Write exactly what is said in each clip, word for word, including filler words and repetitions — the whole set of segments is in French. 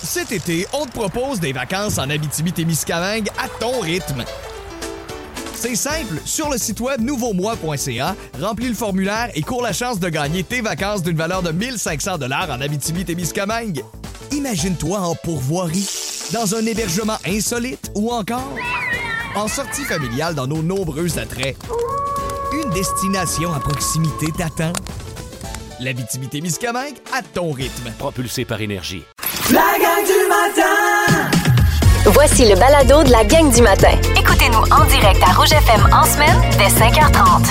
Cet été, on te propose des vacances en Abitibi-Témiscamingue à ton rythme. C'est simple, sur le site web nouveau moi point c a, remplis le formulaire et cours la chance de gagner tes vacances d'une valeur de mille cinq cents dollars en Abitibi-Témiscamingue. Imagine-toi en pourvoirie, dans un hébergement insolite ou encore en sortie familiale dans nos nombreux attraits. Une destination à proximité t'attend. L'Abitibi-Témiscamingue à ton rythme. Propulsé par Énergie. La gang du matin! Voici le balado de la gang du matin. Écoutez-nous en direct à Rouge F M en semaine dès cinq heures trente.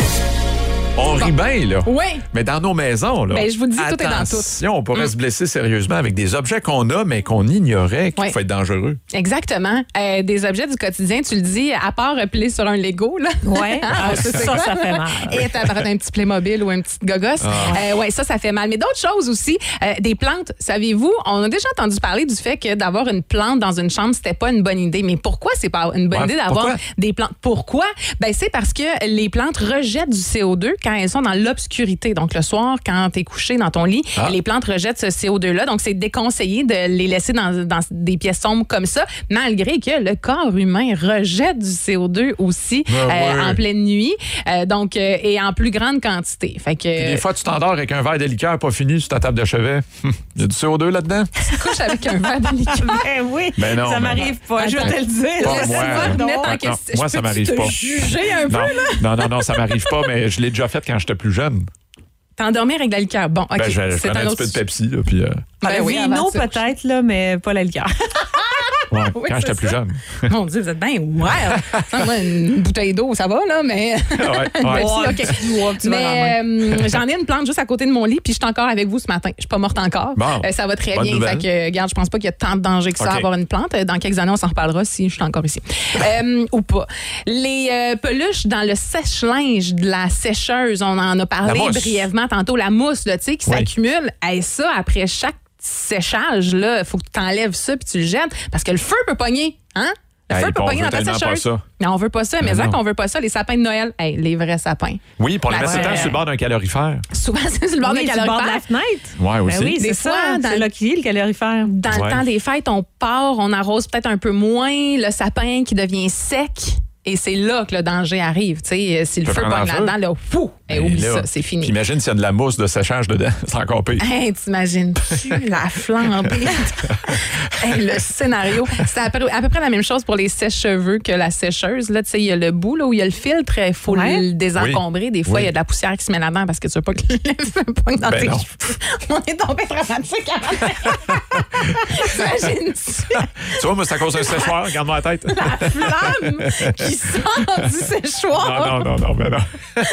On rit bien, là. Oui. Mais dans nos maisons, là. Ben, je vous dis, tout est dans tout. Attention, on pourrait Mm. se blesser sérieusement avec des objets qu'on a, mais qu'on ignorait, qui Oui. pouvaient être dangereux. Exactement. Euh, des objets du quotidien, tu le dis, à part repiler sur un Lego, là. Ouais. Ah, ça, c'est ça, quoi? ça fait mal. Et t'as un petit Playmobil ou un petit gogos. Ah. Euh, ouais, ça, ça fait mal. Mais d'autres choses aussi. Euh, des plantes, saviez-vous, on a déjà entendu parler du fait que d'avoir une plante dans une chambre, c'était pas une bonne idée. Mais pourquoi c'est pas une bonne Ouais, idée d'avoir pourquoi? des plantes? Pourquoi? Ben, c'est parce que les plantes rejettent du C O deux quand elles sont dans l'obscurité. Donc, le soir, quand tu es couché dans ton lit, Ah. les plantes rejettent ce C O deux-là. Donc, c'est déconseillé de les laisser dans, dans des pièces sombres comme ça, malgré que le corps humain rejette du C O deux aussi Ah euh, ouais. en pleine nuit. Euh, donc, euh, et en plus grande quantité. Fait que. Puis des fois, tu t'endors avec un verre de liqueur pas fini sur ta table de chevet. Il y a du C O deux là-dedans? Tu couches avec un verre de liqueur. Ben oui, Ben non, ça ben m'arrive pas, je vais Attends. te le dire. Pas Laisse-moi moi. remettre en Non, question. moi, Je ça peux-tu m'arrive te pas. juger un peu, Non, là? non, non, non, ça m'arrive pas, mais je l'ai déjà fait quand j'étais plus jeune. T'endormir avec de la liqueur. Bon, OK. Ben, je, je c'est prenais un un petit autre peu de sujet. Pepsi, là, puis... euh, Ben oui, avant Vino ça. peut-être, là, mais pas la liqueur. ouais, Oui, quand c'est j'étais plus ça. jeune. Mon Dieu, vous êtes bien ouais. Moi, une bouteille d'eau, ça va, là, mais. Ouais, Une ouais. Pepsi, OK. Ouais, tu vas Mais euh, j'en ai une plante juste à côté de mon lit, puis je suis encore avec vous ce matin. Je suis pas morte encore. Bon. Euh, ça va très Bonne bien. nouvelle. Fait que, regarde, je pense pas qu'il y a tant de danger que ça OK. à avoir une plante. Euh, Dans quelques années, on s'en reparlera si je suis encore ici. Euh, ou pas. Les euh, peluches dans le sèche-linge de la sécheuse, on en a parlé La mousse. brièvement tantôt. La mousse, là, tu sais, qui Oui. s'accumule. Hey, ça, après chaque séchage, il faut que tu enlèves ça puis tu le jettes parce que le feu peut pogner. Hein? Le Hey, feu peut on pogner veut dans ta tellement pas sécheuse. ça. Non, on veut pas ça. Mais non. ça qu'on veut pas ça, les sapins de Noël, hey, les vrais sapins. Oui, pour les Ben, mettre tout le temps ouais. sur le bord d'un calorifère. Souvent, c'est sur le bord Oui, d'un sur le bord de la calorifère. fenêtre. Ouais, aussi. Ben oui, Des c'est fois, ça. dans C'est le- là qu'il est, le calorifère. Dans Ouais. le temps des fêtes, on part, on arrose peut-être un peu moins, le sapin qui devient sec. Et c'est là que le danger arrive. Tu sais, si le peut feu prendre pogne en feu. là-dedans, là, fou, et Et oublie là, ça, c'est fini. Puis imagine s'il y a de la mousse de séchage dedans. C'est encore pire. Hey, t'imagines-tu la flambée? Hey, le scénario. C'est à peu, à peu près la même chose pour les sèche-cheveux que la sécheuse. Là, tu sais, il y a le bout là, où il y a le filtre, il faut Ouais. le désencombrer. Des fois, il Oui. y a de la poussière qui se met là-dedans parce que tu veux pas que le feu pogne dans Ben tes non. cheveux. On est tombé dramatique avant. T'imagines-tu Tu vois, moi, c'est à cause d'un séchoir. Regarde-moi la tête. la flamme qui sort du séchoir? Non, non, non, non, ben non.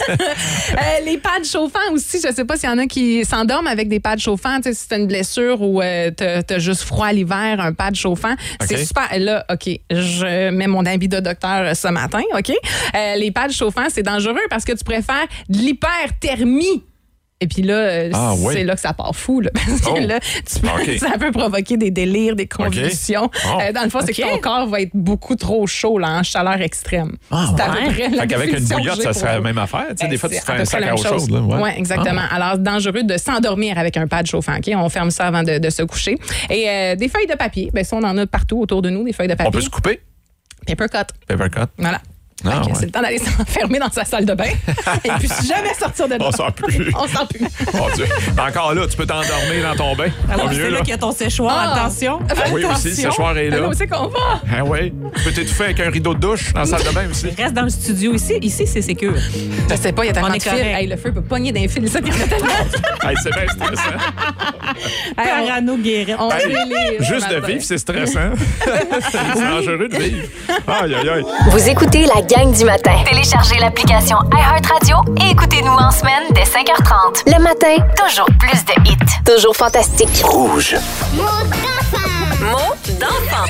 Euh, les pads chauffants aussi, je sais pas s'il y en a qui s'endorment avec des pads chauffants. Tu sais, si t'as une blessure ou euh, t'as, t'as juste froid l'hiver, un pad chauffant, c'est OK. super. Là, OK, je mets mon habit de docteur ce matin, OK? Euh, les pads chauffants, c'est dangereux parce que tu préfères de l'hyperthermie. Et puis là, euh, Ah, oui. c'est là que ça part fou. Là, parce que Oh. là, tu peux- OK. ça peut provoquer des délires, des convulsions. Oh. Euh, dans le fond, c'est OK. que ton corps va être beaucoup trop chaud, là, en chaleur extrême. c'est à peu ouais. près la Fait qu'avec une définition que bouillotte, j'ai ça pour serait la vous. même affaire. Tu sais, Ben, des fois, tu c'est te fais à un peu sac près à la eau même chose. chaude. là, ouais. Oui, exactement. Alors, dangereux de s'endormir avec un pad chauffant. OK? On ferme ça avant de, de se coucher. Et euh, des feuilles de papier. Ben, ça, on en a partout autour de nous, des feuilles de On papier. peut se couper. Paper cut. Paper cut. Voilà. Ah, Fait que ouais. c'est le temps d'aller s'enfermer dans sa salle de bain. Et puis, jamais sortir de là. On sort plus. On sort plus. Mon Dieu. Encore là, tu peux t'endormir dans ton bain. Ah Pas oui, mieux, c'est là là. qu'il y a ton séchoir. Ah. Attention. Ah oui, aussi, le séchoir est là. Où c'est qu'on va? Ah oui. Tu peux t'étouffer avec un rideau de douche dans la salle de bain aussi. Reste dans le studio ici. Ici, c'est sécure. Je sais pas, il y a tellement On de est fils. correct. Hey, le feu peut pogner d'un fil. Ça, il y en a tellement. Hey, c'est bien stressant. Hey, on- Parano Guérette. on Hey, délire ce juste de matin. vivre, c'est stressant. C'est dangereux de vivre. Aïe, aïe, aïe. Vous écoutez la gang du matin. Téléchargez l'application iHeartRadio et écoutez-nous en semaine dès cinq heures trente. Le matin, toujours plus de hits. Toujours fantastique. Rouge. Mots d'enfant.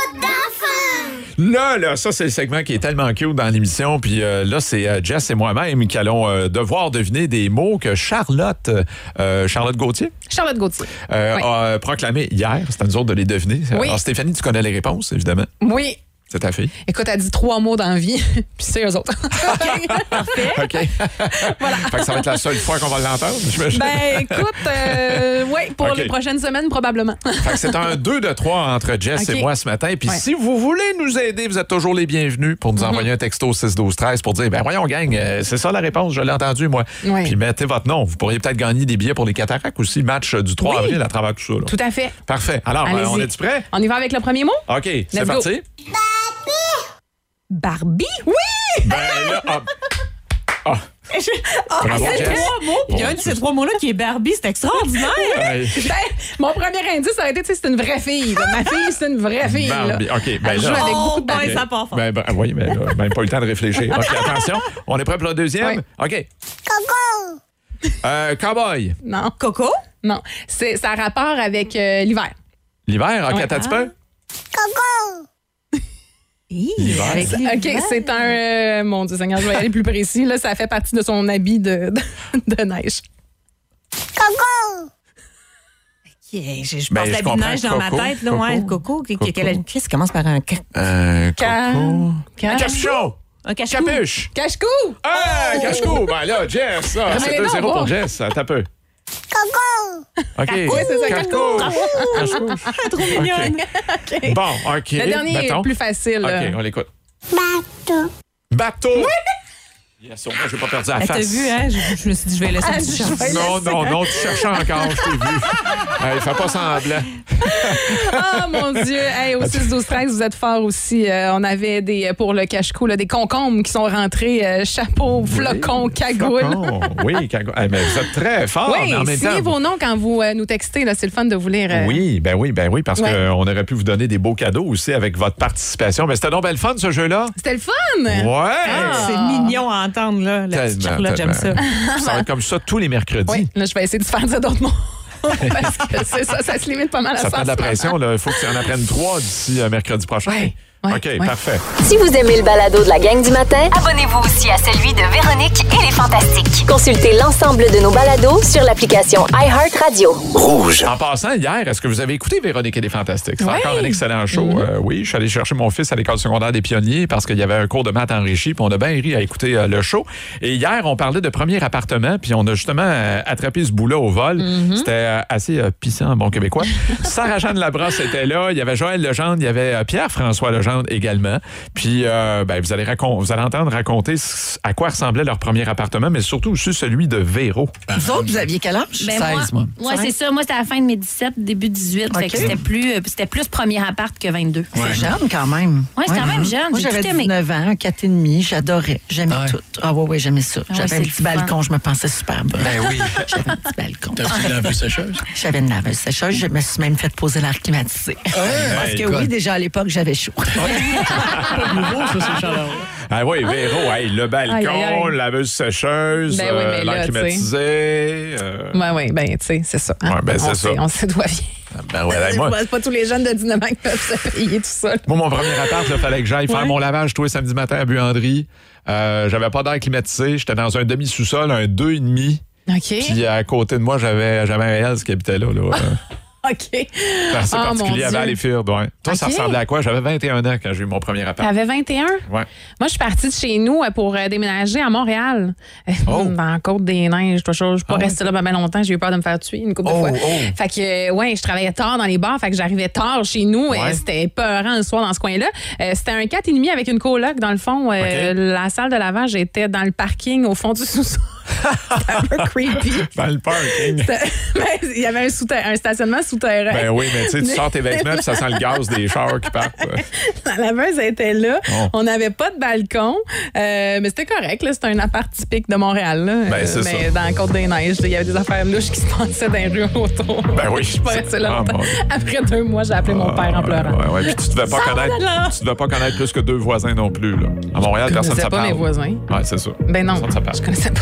Là, là, ça, c'est le segment qui est tellement cute dans l'émission. Puis euh, là, c'est euh, Jess et moi-même qui allons euh, devoir deviner des mots que Charlotte, euh, Charlotte Gauthier, Charlotte Gauthier. euh, Oui. a proclamé hier. C'est à nous autres de les deviner. Oui. Alors, Stéphanie, tu connais les réponses, évidemment. Oui. C'est ta fille? Écoute, elle dit trois mots dans la vie, puis c'est eux autres. OK. Voilà. Fait que ça va être la seule fois qu'on va l'entendre, j'imagine. Ben, écoute, euh, oui, pour OK. les prochaines semaines, probablement. Fait que c'est un deux de trois entre Jess OK. et moi ce matin. Puis Ouais. si vous voulez nous aider, vous êtes toujours les bienvenus pour nous envoyer un texto six douze treize pour dire, ben voyons, gang, euh, c'est ça la réponse, je l'ai entendu, moi. Ouais. Puis mettez votre nom. Vous pourriez peut-être gagner des billets pour les cataractes aussi, match du trois Oui. avril à travers tout ça. là. Tout à fait. Parfait. Alors, euh, Allez-y. on est-tu prêt? On y va avec le premier mot? OK, c'est Let's go. parti. Barbie? Oui! Ben là, ah. Ah. Ah, Bravo, c'est Jess. trois mots, puis il y a un de ces trois mots-là qui est Barbie. C'est extraordinaire. Ben, Hey. mon premier indice, ça aurait été, tu sais, c'est une vraie fille. là. Ma fille, c'est une vraie fille. là. Barbie. OK, ben Elle joue là. avec beaucoup de ben, Barbie. ça part fort. Ben, ben, oui, mais là, même pas eu le temps de réfléchir. OK, attention. On est prêt pour le deuxième? Oui. OK. Euh, cowboy. Non, Coco? non. C'est, ça a rapport avec euh, l'hiver. L'hiver, OK, Ouais. attends un petit peu. Hi, L'hiver. avec l'hiver. OK, c'est un... euh, mon Dieu Seigneur, je vais y aller plus précis. Là, ça fait partie de son habit de, de, de neige. Yeah, je, je Ben, pense je la comprends. neige dans ma Coco. tête. Là, ouais, Coco. Coco. qui- Coco. Qu'est-ce qui commence par un K? Euh, Ca- coco. Ca- Un capuchon. Un cache Capuche. Cache-cou! Ah, cache-cou. Ben là, Jess, ça, Mais c'est non, deux zéro bon. pour Jess. Attends un peu. OK. Oui, c'est ça, Cache-cou. Cache-cou. Cache-cou. trop mignonne. OK. Bon, OK. Le dernier Mettons. est plus facile. là. OK, on l'écoute. Bateau. Bateau. Yes, au moins, j'ai pas perdu la Elle face. t'a vu, hein? Je, je me suis dit, je vais laisser Ah, une petite je chance. vais- Non, non, non, tu cherches encore, je t'ai vu. Hey, fais pas semblant. Ah, mon Dieu. Hey, au six douze treize, vous êtes forts aussi. Euh, on avait des, pour le cache-cou, là, des concombres qui sont rentrés. Euh, chapeau, flocon, cagoule. Flocon. Oui, cagoule. Hey, mais vous êtes très fort, Oui, mais en même signez temps. vos noms quand vous euh, nous textez. Là, c'est le fun de vous lire. euh. Oui, ben oui, ben oui, parce Ouais. qu'on aurait pu vous donner des beaux cadeaux aussi avec votre participation. Mais c'était donc belle fun, ce jeu-là. C'était le fun! Ouais! C'est mignon à entendre, là. La petite Tellement, Charlotte, j'aime ça. tellement. Ça va être comme ça tous les mercredis. Oui, là, je vais essayer de faire dire d'autres mots. Parce que c'est ça, ça se limite pas mal à ça. Ça prend de la pression, là. Il faut que tu en apprennes trois d'ici euh, mercredi prochain. Ouais, ouais, OK, ouais. parfait. Si vous aimez le balado de la gang du matin, abonnez-vous aussi à celui de Véronique et les Fantastiques. Consultez l'ensemble de nos balados sur l'application iHeartRadio. En passant, hier, est-ce que vous avez écouté Véronique et les Fantastiques? C'est Oui. encore un excellent show. Euh, oui, je suis allé chercher mon fils à l'école secondaire des Pionniers parce qu'il y avait un cours de maths enrichi, puis on a bien ri à écouter euh, le show. Et hier, on parlait de premier appartement, puis on a justement euh, attrapé ce bout-là au vol. C'était euh, assez euh, pissant en bon québécois. Sarah-Jeanne Labrosse était là, il y avait Joël Legendre, il y avait euh, Pierre-François Legendre également. Puis euh, ben, vous, allez racon- vous allez entendre raconter s- à quoi ressemblait leur premier appartement, mais surtout aussi celui de Véro. Vous autres, vous aviez quel âge? Ben, seize, moi. moi. Ouais, c'est ça. Moi, c'était à la fin de mes dix-sept, début dix-huit. Fait OK. que c'était plus, euh, c'était plus premier appart que vingt-deux. C'est jeune quand même. Ouais, c'est quand même jeune. Moi, J'ai j'avais tout aimé. dix-neuf ans, quatre et demi, j'adorais. J'aimais Ouais. tout. Ah ouais, ouais, j'aimais ça. Ah ouais, J'avais c'est un le petit fun. balcon, je me pensais super bonne. Ben oui. J'avais un petit balcon. T'as aussi de la vue sécheuse? J'avais une laveuse sécheuse, je me suis même fait poser l'air climatisé. Parce que écoute. oui, déjà à l'époque, j'avais chaud. Pas nouveau, ça, c'est chaleur. Ah oui, Véro, hey, le balcon, Aïe, aïe, aïe. laveuse sécheuse, Ben oui, mais euh, là, l'air tu sais. climatisé. euh, Oui, oui, ben, tu sais, c'est ça. hein. Ouais, ben, c'est on ça. Sait, on sait d'où elle vient. Ben ouais, hey, moi, C'est pas tous les jeunes de dix-neuf ans qui peuvent se payer tout ça. moi, mon premier appart, il fallait que j'aille faire Ouais. mon lavage tous les samedis matin à Buanderie. Euh, j'avais pas d'air climatisé. J'étais dans un demi-sous-sol, un deux et demi. OK. Puis à côté de moi, j'avais, j'avais un Hells qui habitait là. là. Euh, OK. C'est assez Oh, mon particulier à Dieu. Valleyfield, ouais. Toi, ça OK. ressemblait à quoi? J'avais vingt et un ans quand j'ai eu mon premier appart. T'avais vingt et un? Ouais. Moi, je suis partie de chez nous euh, pour euh, déménager à Montréal. Euh, Oh. Dans la Côte des Neiges, tout ça. Je ne suis pas Ah ouais. restée là bien longtemps. J'ai eu peur de me faire tuer une couple Oh, de fois. oh. Fait que, euh, ouais, je travaillais tard dans les bars. Fait que j'arrivais tard chez nous. Ouais. Et c'était peurant le soir dans ce coin-là. Euh, c'était un quatre et demi avec une coloc, dans le fond. Euh, OK. La salle de lavage était dans le parking au fond du sous-sol. C'était un peu creepy. Dans le parking. C'était- mais il y avait un, souterrain- un stationnement souterrain. Ben oui, mais tu sais, tu sors tes vêtements puis ça sent le gaz des chars qui partent. La laveuse était là. Oh. On n'avait pas de balcon. Euh, mais c'était correct. Là. C'était un appart typique de Montréal. Là. Ben, c'est mais ça. dans la Côte-des-Neiges, il y avait des affaires louches qui se passaient dans les rues autour. Ben oui. Je suis pas restée là Ah, longtemps. mon Dieu. Après deux mois, j'ai appelé mon père en pleurant. Ouais, ouais. Puis tu devais pas connaître, tu devais pas connaître plus que deux voisins non plus. Là. À Montréal, Je personne ne connaissais se pas parle. mes voisins. Ouais, c'est ça. Ben non, Personne ne se parle. je connaissais pas mes voisins.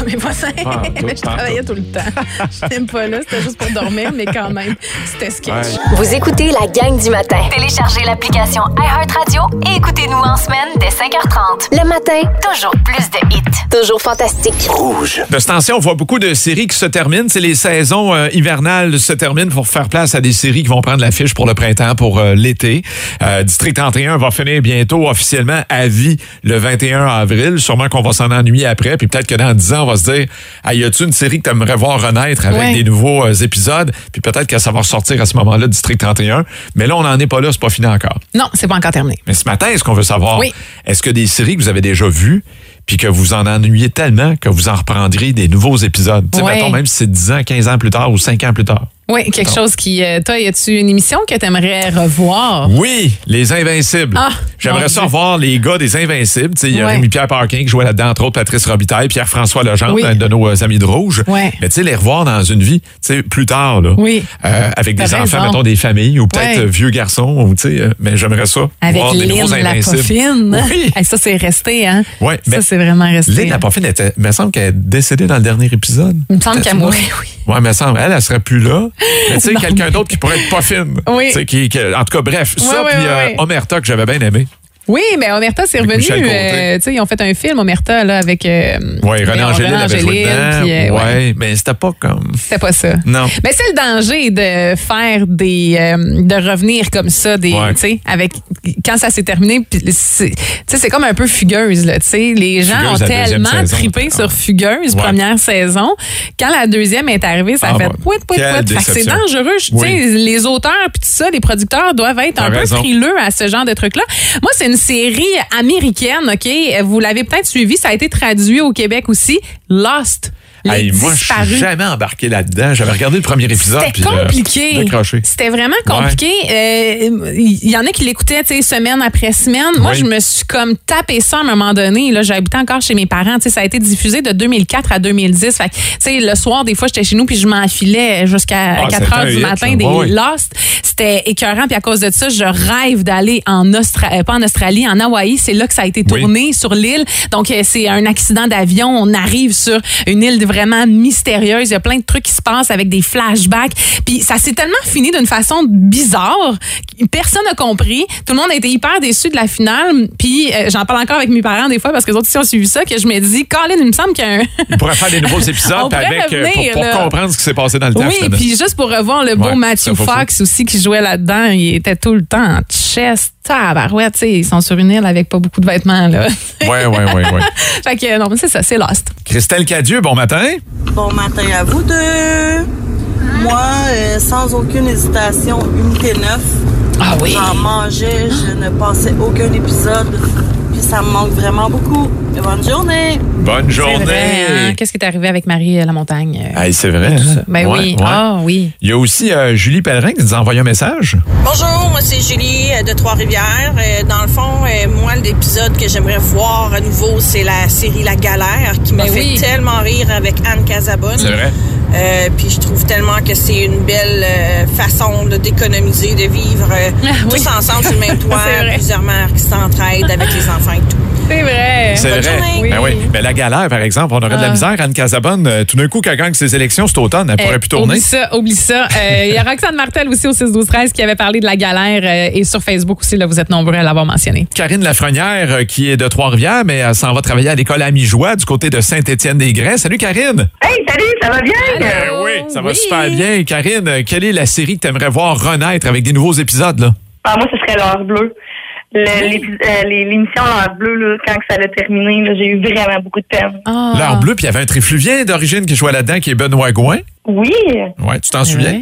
Ah, tout, je travaillais tout le temps. Je n'aime pas là, c'était juste pour dormir, mais quand même, c'était sketch. Ouais. Vous écoutez la gang du matin. Téléchargez l'application iHeartRadio et écoutez-nous en semaine dès cinq heures trente. Le matin, toujours plus de hits. Toujours fantastique. Rouge. De ce temps-ci, on voit beaucoup de séries qui se terminent. C'est les saisons euh, hivernales se terminent pour faire place à des séries qui vont prendre l'affiche pour le printemps, pour euh, l'été. Euh, District trente et un va finir bientôt officiellement à vie le vingt et un avril. Sûrement qu'on va s'en ennuyer après. Puis peut-être que dans dix ans, on va se dire ah, y a-tu une série que tu aimerais voir renaître avec ouais. des nouveaux euh, épisodes? Puis peut-être que ça va ressortir à ce moment-là, District trente et un. Mais là, on n'en est pas là, c'est pas fini encore. Non, c'est pas encore terminé. Mais ce matin, est-ce qu'on veut savoir, oui. est-ce que des séries que vous avez déjà vues puis que vous en ennuyez tellement que vous en reprendriez des nouveaux épisodes? Tu sais, ouais. mettons, même si c'est dix ans, quinze ans plus tard ou cinq ans plus tard. Oui, quelque Attends. chose qui... Euh, toi, y a-tu une émission que tu aimerais revoir? Oui, Les Invincibles. Ah, J'aimerais mon ça Dieu. voir les gars des Invincibles. Tu sais, il y a Ouais. Rémi-Pierre Paquin qui jouait là-dedans, entre autres Patrice Robitaille, Pierre-François Legendre, Oui. un de nos euh, amis de Rouge. Ouais. Mais tu sais, les revoir dans une vie, tu sais, plus tard, là. Oui. Euh, avec des T'as enfants, raison. mettons, des familles, ou peut-être Ouais. euh, vieux garçons, ou tu sais, euh, mais j'aimerais ça. Avec voir des nouveaux Lynn la Invincibles. Poffine. Oui. Hey, ça, c'est resté, hein? Ouais, Ça, mais c'est vraiment resté. Lynn la Poffine, était, me semble qu'elle est décédée dans le dernier épisode. Il me semble qu'elle Peut-être, mourait, moi. oui. Ouais, mais semble, elle, elle serait plus là. Mais tu sais, quelqu'un d'autre qui pourrait être pas fine. Oui. Tu sais, qui, qui- en tout cas, bref, ça, ouais, puis ouais, euh, ouais. Omerta, que j'avais bien aimé. Oui, mais Omerta, c'est Avec revenu. Michel Côté. euh, tu sais, ils ont fait un film, Omerta, là, avec. Euh, Oui, René Léon- Angélil avait joué Angélil, dedans. puis, euh, ouais. ouais. mais c'était pas comme... C'était pas ça. Non. Mais c'est le danger de faire des. euh, de revenir comme ça, des. Ouais. Tu sais, avec. Quand ça s'est terminé, puis c'est, tu sais, c'est comme un peu Fugueuse, là. Tu sais, les gens Fugueuse, ont la deuxième tellement saison. trippé Ah. sur Fugueuse, Ouais. première saison. Quand la deuxième est arrivée, ça Ah, a fait ouais. pouit, pouit, Quelle pouit. Fait que c'est déception. dangereux. Tu sais, Oui. les auteurs, puis tout ça, les producteurs doivent être T'as un raison. peu frileux à ce genre de truc-là. Moi, c'est une série américaine, OK? Vous l'avez peut-être suivi, ça a été traduit au Québec aussi. Lost. Les Hey, moi, je suis disparus. jamais embarqué là-dedans. J'avais regardé le premier épisode. C'était puis, euh, compliqué. décroché. C'était vraiment compliqué. Euh, Il y en a qui l'écoutaient, tu sais, semaine après semaine. Moi, Oui. je me suis comme tapé ça à un moment donné. Là, j'habitais encore chez mes parents. Tu sais, ça a été diffusé de deux mille quatre à deux mille dix. Fait que, tu sais, le soir, des fois, j'étais chez nous puis je m'enfilais jusqu'à Ah, quatre c'était heures un du hit, matin là. des Ouais, ouais. Lost. C'était écœurant. Puis à cause de ça, je rêve d'aller en Australie, pas en Australie, en Hawaï. C'est là que ça a été tourné, sur l'île. Donc, euh, c'est un accident d'avion. On arrive sur une île vraiment mystérieuse. Il y a plein de trucs qui se passent avec des flashbacks. Puis ça s'est tellement fini d'une façon bizarre. Personne n'a compris. Tout le monde a été hyper déçu de la finale. Puis euh, j'en parle encore avec mes parents des fois parce que les autres ici ont suivi ça, que je me dis, Colin, il me semble qu'un... Il pourrait faire des nouveaux épisodes On pourrait avec, euh, revenir, pour, pour là. comprendre ce qui s'est passé dans le temps. Oui, finalement. puis juste pour revoir le beau Ouais, Matthew ça faut Fox aussi qui jouait là-dedans, il était tout le temps en chest, tabarouette, tu sais, ils sont sur une île avec pas beaucoup de vêtements, là. Ouais, ouais, ouais, ouais. Fait que non, mais c'est ça, c'est Lost. Christelle Cadieux, bon matin. Bon matin à vous deux. Moi, euh, sans aucune hésitation, Unité neuf. Ah oui. J'en mangeais, je ne passais aucun épisode. Puis ça me manque vraiment beaucoup. Bonne journée. Bonne C'est journée. vrai, hein? Qu'est-ce qui est arrivé avec Marie euh, Lamontagne? Hey, c'est vrai. Hein? Ben Ouais, oui. ouais. Ah oui. Il y a aussi euh, Julie Pellerin qui nous a envoyé un message. Bonjour, moi c'est Julie euh, de Trois-Rivières. Euh, Dans le fond, euh, moi l'épisode que j'aimerais voir à nouveau, c'est la série La Galère qui m'a Ben fait oui. tellement rire avec Anne Casabonne. C'est vrai. Euh, puis je trouve tellement que c'est une belle euh, façon de d'économiser, de vivre euh, Ah, oui. tous ensemble sur le même toit, C'est vrai. plusieurs mères qui s'entraident avec les enfants et tout. C'est vrai. C'est Bonne vrai. journée. Ben oui. Mais la galère, par exemple, on aurait de la Ah. misère. Anne Casabonne, euh, tout d'un coup, qu'elle gagne ses élections cet automne, elle pourrait Eh, plus tourner. Oublie ça, oublie ça. Euh, Il y a Roxane Martel aussi au six douze treize qui avait parlé de la galère euh, et sur Facebook aussi, là, vous êtes nombreux à l'avoir mentionné. Karine Lafrenière, euh, qui est de Trois-Rivières, mais elle s'en va travailler à l'école Amijoie du côté de Saint-Étienne-des-Grès. Salut, Karine. Hey, salut, ça va bien? Ben oui, ça va Oui. super bien. Karine, euh, quelle est la série que tu aimerais voir renaître avec des nouveaux épisodes, là? Ah, moi, ce serait l'heure bleue. Le- l'épi- euh, les- L'émission L'heure bleue, là, quand ça a terminé, là, j'ai eu vraiment beaucoup de peine. Ah. L'heure bleue, puis il y avait un trifluvien d'origine qui jouait là-dedans, qui est Benoît Gouin. Oui. Ouais, tu t'en souviens?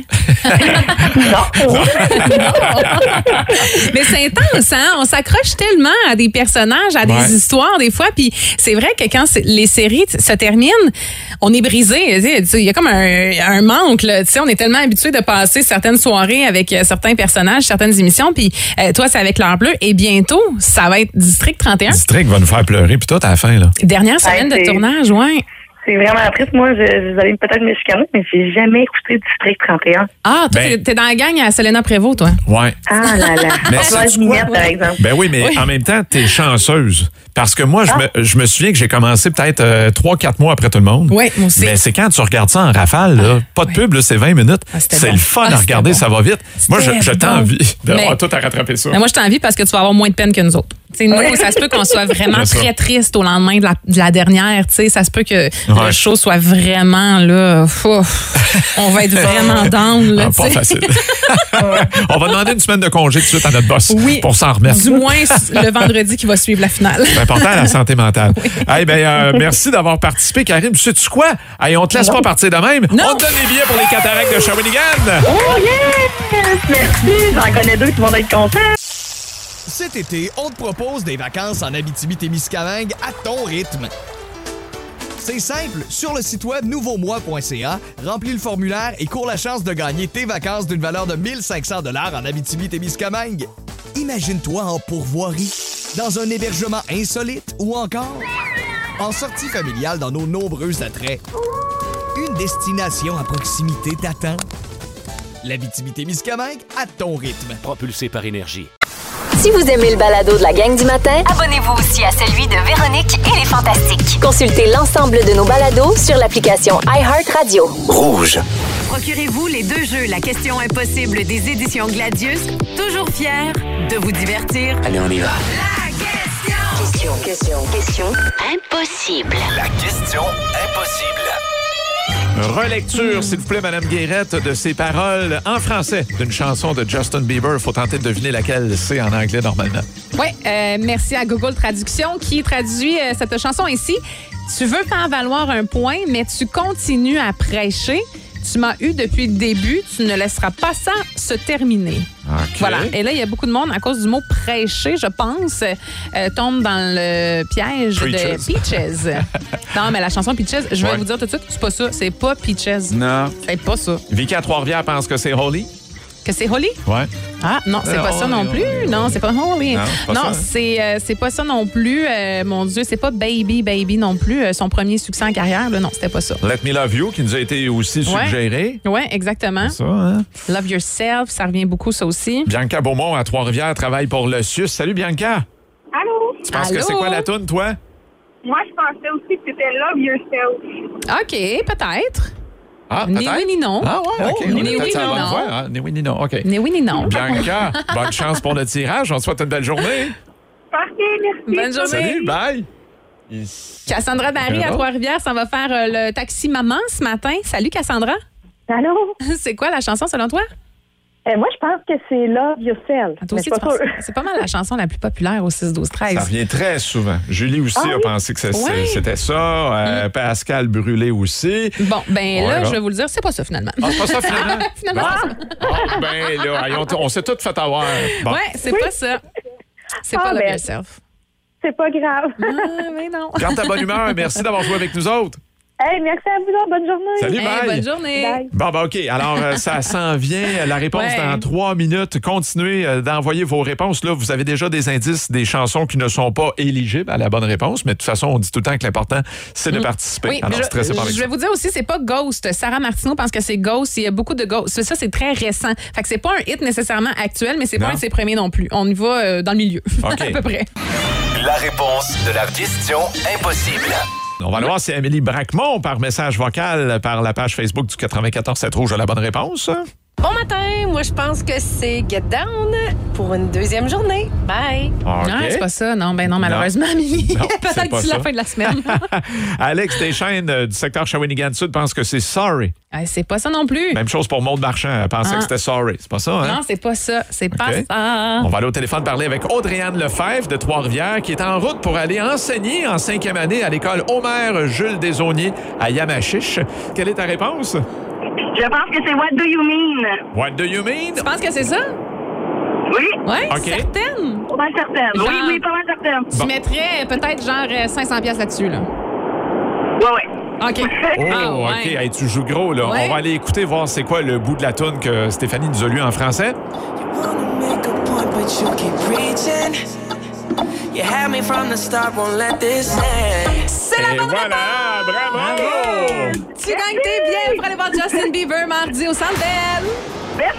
Non. Mais c'est intense, hein? On s'accroche tellement à des personnages, à des Ouais. histoires, des fois. Puis c'est vrai que quand c'est- les séries t- se terminent, on est brisé. Tu sais, il y a comme un, un manque, là. Tu sais, on est tellement habitué de passer certaines soirées avec euh, certains personnages, certaines émissions. Puis euh, toi, c'est avec l'heure bleue. Et bientôt, ça va être District trente et un. District va nous faire pleurer, puis toi, à la fin, là. Dernière semaine Ouais, de c'est- tournage, ouais. C'est vraiment triste. Moi, je, vous allez peut-être me chicaner, mais j'ai jamais écouté District trente et un. Ah, toi, Ben- t'es- t'es dans la gang à Selena Prévost, toi. Ouais. Ah là là. Mais Toi, sais-tu je m'y quoi? mets, par exemple. Ben oui, mais Oui. en même temps, t'es chanceuse. Parce que moi, je, me, je me souviens que j'ai commencé peut-être euh, trois quatre mois après tout le monde. Oui, moi aussi. Mais c'est quand tu regardes ça en rafale, là, pas de pub, là, c'est vingt minutes. Ah, c'était c'est bon. le fun Ah, à c'était regarder, bon. ça va vite. Moi, je, C'était je bon. t'envie d'avoir Mais- tout à rattraper ça. Mais moi, je t'envie parce que tu vas avoir moins de peine que nous autres. T'sais, nous, ça se peut qu'on soit vraiment Bien sûr. très triste au lendemain de la, de la dernière. T'sais, ça se peut que Ouais. le show soit vraiment là. Ouf, on va être vraiment down. Là, Ah, pas t'sais. facile. On va demander une semaine de congé tout de suite à notre boss Oui. pour s'en remettre. Du moins le vendredi qui va suivre la finale. C'est important la santé mentale. Hey, ben, euh, merci d'avoir participé, Karim. Sais-tu quoi? Hey, on te laisse pas partir de même. Non. On te donne les billets pour les cataractes de Shawinigan. Oh yes! Merci! J'en connais deux qui vont être contents. Cet été, on te propose des vacances en Abitibi-Témiscamingue à ton rythme. C'est simple, sur le site web nouveau moi point c a, remplis le formulaire et cours la chance de gagner tes vacances d'une valeur de mille cinq cents dollars en Abitibi-Témiscamingue. Imagine-toi en pourvoirie, dans un hébergement insolite ou encore en sortie familiale dans nos nombreux attraits. Une destination à proximité t'attend. L'Abitibi-Témiscamingue à ton rythme. Propulsé par Énergie. Si vous aimez le balado de la gang du matin, abonnez-vous aussi à celui de Véronique et les Fantastiques. Consultez l'ensemble de nos balados sur l'application iHeartRadio. Rouge. Procurez-vous les deux jeux La question impossible des éditions Gladius, toujours fiers de vous divertir. Allez, on y va. Question, question, question Impossible. La question impossible. Relecture, s'il vous plaît, Madame Guérette, de ces paroles en français d'une chanson de Justin Bieber. Faut tenter de deviner laquelle c'est en anglais normalement. Oui, euh, merci à Google Traduction qui traduit euh, cette chanson ici. Tu veux faire valoir un point, mais tu continues à prêcher. Tu m'as eu depuis le début, tu ne laisseras pas ça se terminer. OK. Voilà. Et là, il y a beaucoup de monde, à cause du mot prêcher, je pense, euh, tombe dans le piège Preaches. de Peaches. Non, mais la chanson Peaches, je vais Ouais. vous dire tout de suite, c'est pas ça. C'est pas Peaches. Non. C'est pas ça. Vicky à Trois-Rivières pense que c'est Holy. Que c'est Holly? Ouais. Ah, non, c'est Euh, pas ça Holy, non plus. Holy, Non, c'est pas Holy. Non, c'est pas Non, ça, hein? c'est euh, c'est pas ça non plus. Euh, mon Dieu, c'est pas Baby, Baby non plus. Euh, son premier succès en carrière, là, non, c'était pas ça. Let Me Love You, qui nous a été aussi Ouais. suggéré. Oui, exactement. Ça, hein? Love Yourself, ça revient beaucoup, ça aussi. Bianca Beaumont à Trois-Rivières travaille pour le S U S. Salut, Bianca. Allô? Tu penses Allô? que c'est quoi la toune, toi? Moi, je pensais aussi que c'était Love Yourself. OK, peut-être. Ah, Ni peut-être? oui, ni non. Ah, ouais, OK. Oh, On ni est oui, peut-être sur la ni bonne non. voie, hein? Ni oui, ni non. OK. Ni oui, ni non. Bianca, bonne chance pour le tirage. On te souhaite une belle journée. Parfait, merci. Bonne journée. Salut, bye. Cassandra Barry à Hello. Trois-Rivières, ça va faire euh, le taxi maman ce matin. Salut, Cassandra. Allô? C'est quoi la chanson selon toi? Euh, moi, je pense que c'est Love Yourself. Toi mais aussi, je tu suis pas penses- sûre. c'est pas mal la chanson la plus populaire au six douze treize. Ça revient très souvent. Julie aussi Ah a oui? pensé que c'est- c'est- Ouais. c'était ça. Euh, Pascal Brûlé aussi. Bon, ben Ouais, là, là. je vais vous le dire, c'est pas ça finalement. Ah, c'est pas ça, finalement? Finalement, c'est pas ça. Ah, ben là, hey, on, t- on s'est tout fait avoir. Bon. Ouais, c'est pas ça. C'est Ah, pas Love ben. Yourself. C'est pas grave. Ah, mais non. Garde ta bonne humeur. Merci d'avoir joué avec nous autres. Hey, merci à vous autres. Bonne journée. Salut, Hey, bye. bonne journée. Bye. Bon, ben OK. Alors, euh, ça s'en vient. La réponse Ouais. dans trois minutes. Continuez euh, d'envoyer vos réponses. Là, vous avez déjà des indices, des chansons qui ne sont pas éligibles à la bonne réponse. Mais de toute façon, on dit tout le temps que l'important, c'est de participer. Oui, Alors, je, stressez pas avec je ça. vais vous dire aussi, c'est pas Ghost. Sarah Martineau pense que c'est Ghost. Il y a beaucoup de Ghost. Ça, c'est très récent. Fait que c'est pas un hit nécessairement actuel, mais c'est pas Non. un de ses premiers non plus. On y va euh, dans le milieu, OK. à peu près. La réponse de la question impossible. On va aller voir si Amélie Bracmont, par message vocal, par la page Facebook du quatre-vingt-quatorze sept Rouge, a la bonne réponse. Bon matin, moi je pense que c'est Get Down pour une deuxième journée. Bye. OK. Non, c'est pas ça. Non, ben non, malheureusement, Amélie. Non, c'est Peut-être pas d'ici la ça. fin de la semaine. Alex Deschaines euh, du secteur Shawinigan-Sud pense que c'est Sorry. Ah, c'est pas ça non plus. Même chose pour Maude Marchand. Elle pensait Ah. que c'était Sorry. C'est pas ça, hein? Non, c'est pas ça. C'est pas OK. ça. On va aller au téléphone parler avec Audrey-Anne Lefebvre de Trois-Rivières qui est en route pour aller enseigner en cinquième année à l'école Homer Jules Desaulniers à Yamachiche. Quelle est ta réponse? Je pense que c'est What Do You Mean? What do you mean? Tu penses que c'est ça? Oui? Oui, OK. certaine. Pas mal certaine. Genre- Oui, oui, pas mal certaine. Tu mettrais peut-être genre euh, cinq cents piastres là-dessus, là. Oui, oui. OK. Oh, Ah, ouais. OK. Hey, tu joues gros, là. Ouais. On va aller écouter, voir c'est quoi le bout de la toune que Stéphanie nous a lu en français. You had me from the start, won't let this end. C'est la Et bonne voilà, bravo! Tu gagnes tes billets pour aller voir Justin Bieber mardi au Centre Bell. Merci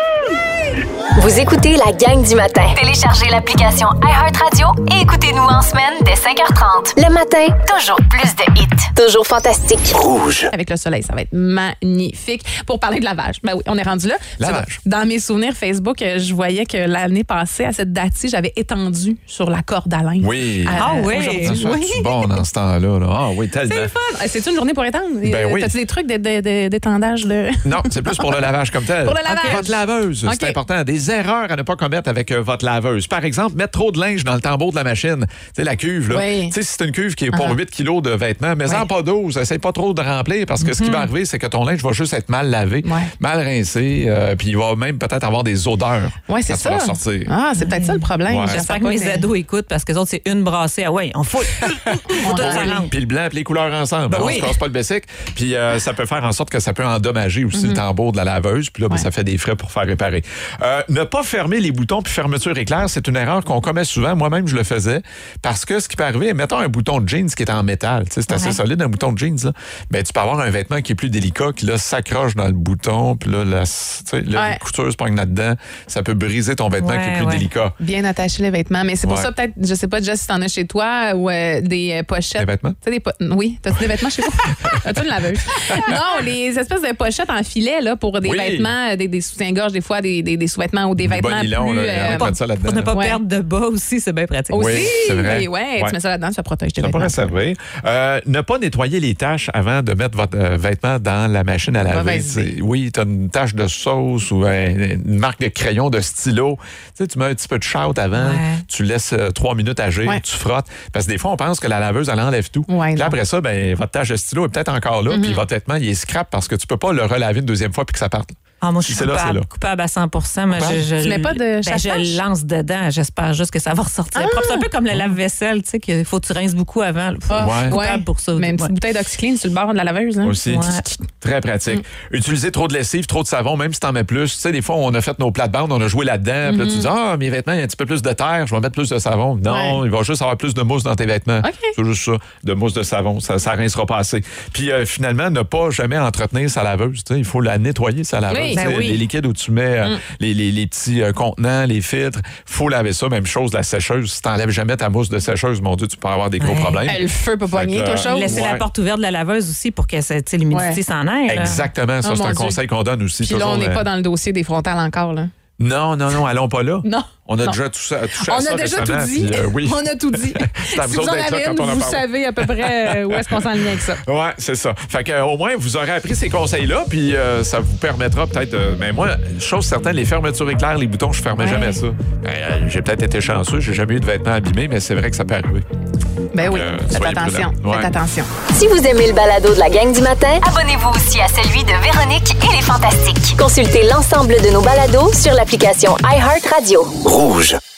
beaucoup! Vous écoutez la gang du matin. Téléchargez l'application iHeartRadio et écoutez-nous en semaine dès cinq heures trente. Le matin, toujours plus de hits. Toujours fantastique. Rouge. Avec le soleil, ça va être magnifique. Pour parler de lavage, ben oui, on est rendu là. Lavage. Dans mes souvenirs Facebook, je voyais que l'année passée, à cette date-ci, j'avais étendu sur la corde à linge. Oui. Euh, Ah oui. aujourd'hui. Ça Oui. fait bon dans ce temps-là. Là. Ah oui, tellement. C'est le fun. Euh, C'est-tu une journée pour étendre? Ben oui. T'as-tu des trucs de- de- de- d'étendage? De... Non, c'est plus pour le lavage comme tel. Pour le lavage. Votre laveuse, OK. c'est important. Des erreurs à ne pas commettre avec euh, votre laveuse. Par exemple, mettre trop de linge dans le tambour de la machine. Tu sais, la cuve, là. Oui. Tu sais, si c'est une cuve qui est pour Uh-huh. huit kilos de vêtements, mais en Ouais. pas douze. Essaye pas trop de remplir parce que ce qui va arriver, c'est que ton linge va juste être mal lavé, Ouais. mal rincé, euh, puis il va même peut-être avoir des odeurs. Oui, c'est quand tu ça. vas sortir. Ah, c'est peut-être ça le problème. Ouais. J'espère que mes ados écoutent parce que les autres, c'est une brassée. Ah ouais, on fout. Faut tout ça rentre. Puis le blanc et les couleurs ensemble. Ben on oui. se casse pas le bessic. Puis euh, ça peut faire en sorte que ça peut endommager aussi le tambour de la laveuse. Puis là, ben, ça fait des frais pour faire réparer. Euh, ne pas fermer les boutons puis fermeture éclair, c'est une erreur qu'on commet souvent. Moi-même, je le faisais. Parce que ce qui peut arriver, mettons un bouton de jeans qui est en métal. Tu sais, c'est assez Ouais. solide, un bouton de jeans. Là. Ben, tu peux avoir un vêtement qui est plus délicat, qui là s'accroche dans le bouton. Puis là, la, tu sais, là, Ouais. les coutures se pognent là-dedans. Ça peut briser ton vêtement qui est Ouais, plus ouais. délicat. Bien attacher les vêtements. Mais c'est pour Ouais. ça, peut-être, je sais pas déjà si t'en as chez toi ou euh, des euh, pochettes. Des vêtements? Tu sais, des po- Oui, t'as-tu des vêtements chez vous? As-tu une laveuse? Non, les espèces de pochettes en filet là, pour des Oui. vêtements, des, des soutiens-gorge, des fois, des, des, des sous-vêtements ou des Du vêtements bas nylon, plus... là, il y en a pas de ça là-dedans. Pour ne pas Ouais. perdre de bas aussi, c'est bien pratique. Aussi, Oui, c'est vrai. oui, ouais, Ouais. tu mets ça là-dedans, ça protège tes Ça vêtements. pourrait servir. Euh, ne pas nettoyer les taches avant de mettre votre euh, vêtement dans la machine à laver. Mauvaise idée. C'est- Oui, tu as une tache de sauce ou euh, une marque de crayon, de stylo. Tu sais, tu mets un petit peu de shout avant, Ouais. tu laisses euh, trois minutes agir, Ouais. tu frottes. Parce que des fois, on pense que la laveuse, elle enlève tout. Ouais, Puis là, non. après ça, ben, votre tache de stylo est peut-être encore là, puis votre vêtement, il est scrap parce que tu peux pas le relaver une deuxième fois puis que ça parte. Ah, moi, je suis Si c'est là, c'est coupable, là. coupable à cent pour cent. Mais Coupable? je, je, Tu mets pas de ben, chasse-tache? je lance dedans. J'espère juste que ça va ressortir propre. C'est un peu comme le lave-vaisselle, tu sais, qu'il faut que tu rinces beaucoup avant. Pff, Ah, Ouais. coupable pour ça. Mais une petite Ouais. bouteille d'oxyclean sur le bord de la laveuse. Là. Aussi. Ouais. Très pratique. Utiliser trop de lessive, trop de savon, même si t'en mets plus. Tu sais, des fois, on a fait nos plates-bandes, on a joué là-dedans. Puis là, tu dis, ah, mes vêtements, il y a un petit peu plus de terre, je vais mettre plus de savon. Non, Ouais. il va juste avoir plus de mousse dans tes vêtements. OK. C'est juste ça, de mousse de savon. Ça, ça rincera pas assez. Puis euh, finalement, ne pas jamais entretenir sa laveuse. Tu sais, il faut la nettoyer, sa laveuse. Oui. Tu sais, Ben oui. Les liquides où tu mets euh, les, les, les petits euh, contenants, les filtres, faut laver ça. Même chose, la sécheuse. Si t'enlèves jamais ta mousse de sécheuse, mon Dieu, tu peux avoir des gros Ouais. problèmes. Euh, Le feu peut pogner, Fait que, quelque euh, chose. Laisser la Ouais. porte ouverte de la laveuse aussi pour que ça, tu sais, l'humidité Ouais. s'en aille. là. Exactement, ça, Oh, c'est mon un Dieu. conseil qu'on donne aussi. Puis là, toujours, on n'est euh, pas dans le dossier des frontales encore. Là. Non, non, non, allons pas là. Non. On a Non. déjà touché, touché On à ça a déjà tout récemment, dit. puis, euh, oui. On a tout dit. C'est à Si vous vous autres en d'être là avez quand une, on en vous parle. savez à peu près euh, où est-ce qu'on s'enligne avec ça. Ouais, c'est ça. Fait que, euh, au moins, vous aurez appris ces conseils-là, puis euh, ça vous permettra peut-être. de- Mais moi, chose certaine, les fermetures éclairs, les boutons, je fermais Ouais. jamais ça. Ben, euh, j'ai peut-être été chanceux, j'ai jamais eu de vêtements abîmés, mais c'est vrai que ça peut arriver. Ben oui, euh, faites soyez attention. prudents. Ouais. Faites attention. Si vous aimez le balado de la gang du matin, abonnez-vous aussi à celui de Véronique et les Fantastiques. Consultez l'ensemble de nos balados sur l'application iHeartRadio. Rouge.